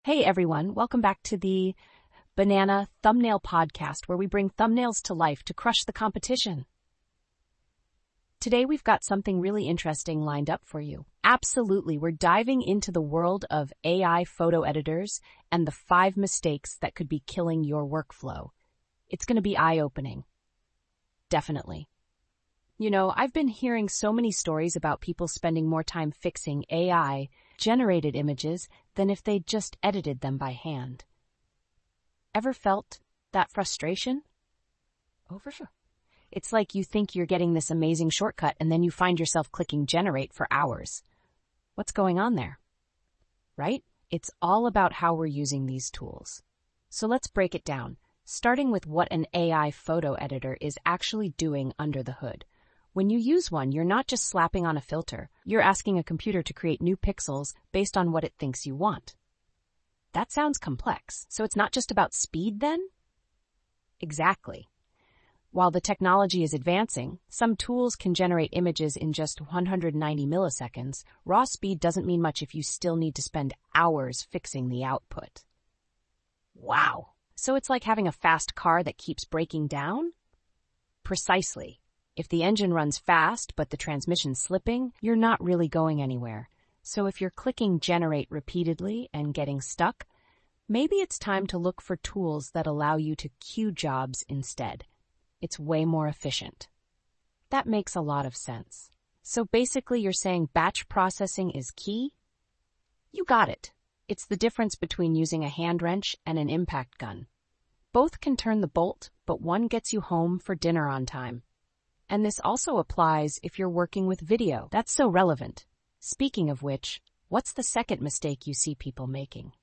Hey everyone, welcome back to the Banana Thumbnail Podcast, where we bring thumbnails to life to crush the competition. Today we've got something really interesting lined up for you. Absolutely, we're diving into the world of AI photo editors and the 5 mistakes that could be killing your workflow. It's going to be eye-opening. Definitely. I've been hearing so many stories about people spending more time fixing AI-generated images than if they'd just edited them by hand. Ever felt that frustration? Oh, for sure. It's like you think you're getting this amazing shortcut and then you find yourself clicking generate for hours. What's going on there? Right? It's all about how we're using these tools. So let's break it down, starting with what an AI photo editor is actually doing under the hood. When you use one, you're not just slapping on a filter. You're asking a computer to create new pixels based on what it thinks you want. That sounds complex. So it's not just about speed then? Exactly. While the technology is advancing, some tools can generate images in just 190 milliseconds. Raw speed doesn't mean much if you still need to spend hours fixing the output. Wow. So it's like having a fast car that keeps breaking down? Precisely. If the engine runs fast but the transmission's slipping, you're not really going anywhere. So if you're clicking generate repeatedly and getting stuck, maybe it's time to look for tools that allow you to queue jobs instead. It's way more efficient. That makes a lot of sense. So basically you're saying batch processing is key? You got it. It's the difference between using a hand wrench and an impact gun. Both can turn the bolt, but one gets you home for dinner on time. And this also applies if you're working with video. That's so relevant. Speaking of which, what's the second mistake you see people making?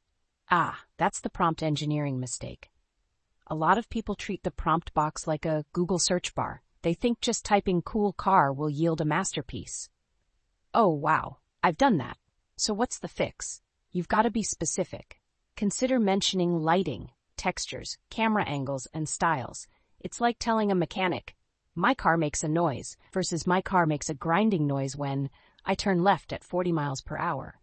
That's the prompt engineering mistake. A lot of people treat the prompt box like a Google search bar. They think just typing cool car will yield a masterpiece. Oh, wow, I've done that. So what's the fix? You've got to be specific. Consider mentioning lighting, textures, camera angles, and styles. It's like telling a mechanic, my car makes a noise, versus my car makes a grinding noise when I turn left at 40 miles per hour.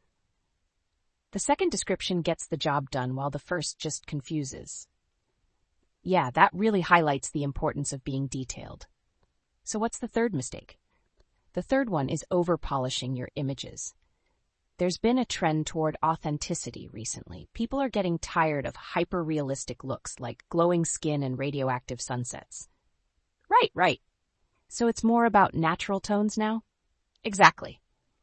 The second description gets the job done while the first just confuses. Yeah, that really highlights the importance of being detailed. So what's the third mistake? The third one is over-polishing your images. There's been a trend toward authenticity recently. People are getting tired of hyper-realistic looks like glowing skin and radioactive sunsets. Right. So it's more about natural tones now? Exactly.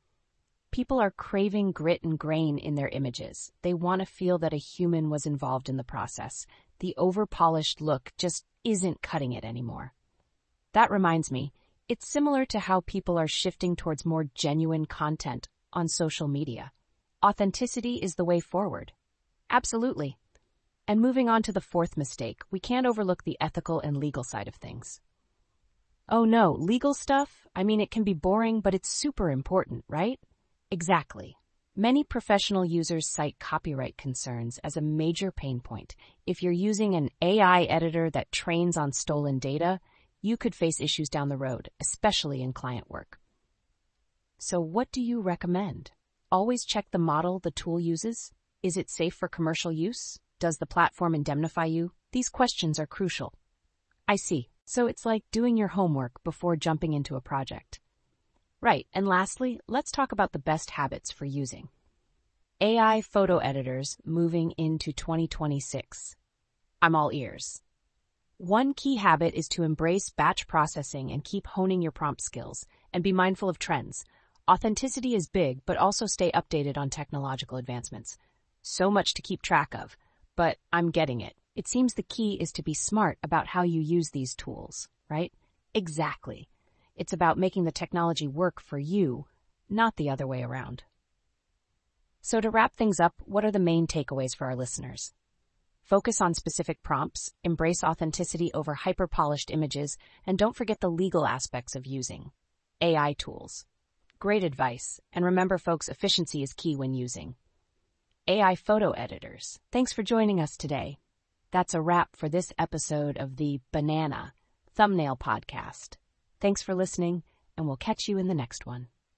People are craving grit and grain in their images. They want to feel that a human was involved in the process. The over-polished look just isn't cutting it anymore. That reminds me, it's similar to how people are shifting towards more genuine content on social media. Authenticity is the way forward. Absolutely. And moving on to the fourth mistake, we can't overlook the ethical and legal side of things. Oh no, legal stuff? It can be boring, but it's super important, right? Exactly. Many professional users cite copyright concerns as a major pain point. If you're using an AI editor that trains on stolen data, you could face issues down the road, especially in client work. So what do you recommend? Always check the model the tool uses. Is it safe for commercial use? Does the platform indemnify you? These questions are crucial. I see. So it's like doing your homework before jumping into a project. Right, and lastly, let's talk about the best habits for using AI photo editors moving into 2026. I'm all ears. One key habit is to embrace batch processing and keep honing your prompt skills, and be mindful of trends. Authenticity is big, but also stay updated on technological advancements. So much to keep track of, but I'm getting it. It seems the key is to be smart about how you use these tools, right? Exactly. It's about making the technology work for you, not the other way around. So to wrap things up, what are the main takeaways for our listeners? Focus on specific prompts, embrace authenticity over hyper-polished images, and don't forget the legal aspects of using AI tools. Great advice, and remember folks, efficiency is key when using AI photo editors. Thanks for joining us today. That's a wrap for this episode of the Banana Thumbnail Podcast. Thanks for listening, and we'll catch you in the next one.